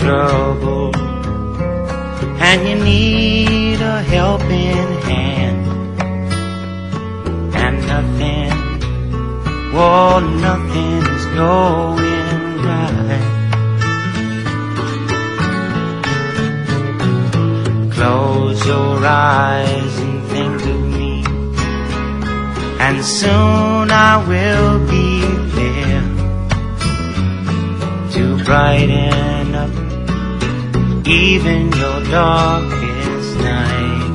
trouble and you need a helping hand, and nothing is going right. Close your eyes and think of me, and soon I will be there to brighten up even your darkest night.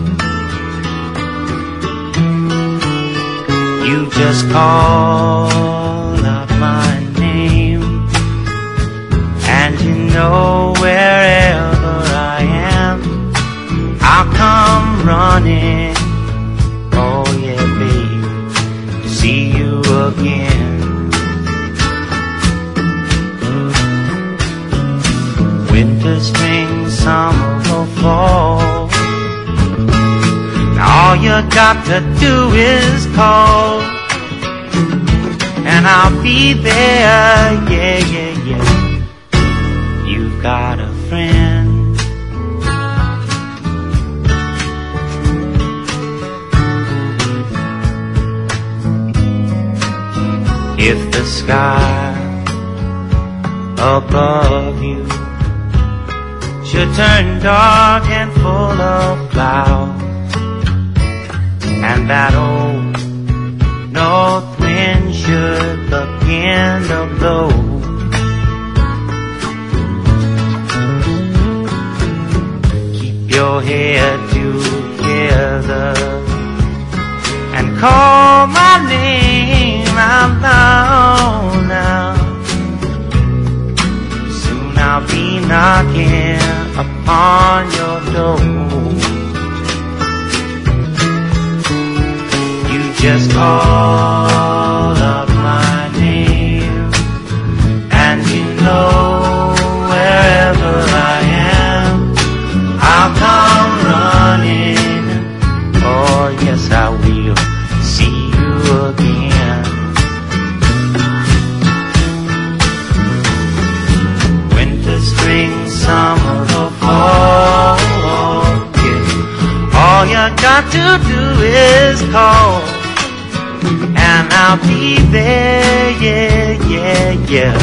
You just call out my name, and you know wherever I am, I'll come running. Oh yeah, babe, to see you again. Winter, spring, summer or fall, now all you got to do is call, and I'll be there, yeah, yeah, yeah. You've got a friend. If the sky above you should turn dark and full of clouds, and that old north wind should begin to blow, keep your head together and call my name out loud now. Soon I'll be knocking upon your door. You just call up my name, and you know wherever I am, I'll come running. Oh yes, I will see you again. Winter, spring, summer or fall, yeah. All you got to do is call, and I'll be there, yeah, yeah, yeah.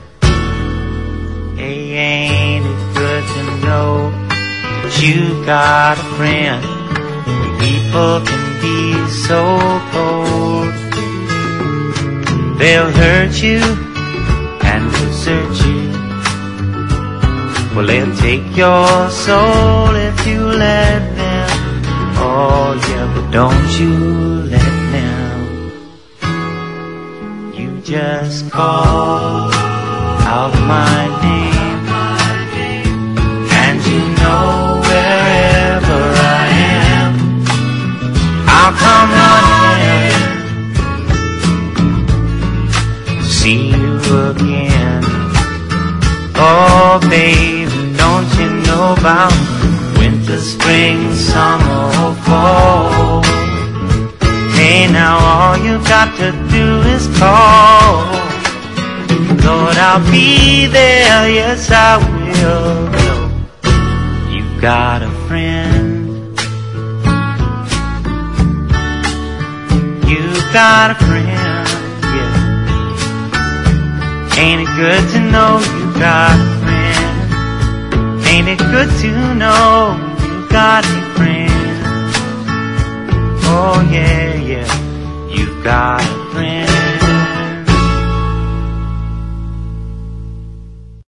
Hey, ain't it good to know that you got a friend? People can be so cold, they'll hurt you and desert you. Well, they'll take your soul if you let them. Oh yeah, but don't you let them. You just call out my name, and you know wherever I am, I'll come running to see you again. Oh baby, don't you know about winter, spring, summer or fall? Hey, now all you got to do is call. Lord, I'll be there, yes I will. You've got a friend. You've got a friend, yeah. Ain't it good to know you got a friend? Ain't it good to know you got a friend? Oh yeah, yeah, you got a friend.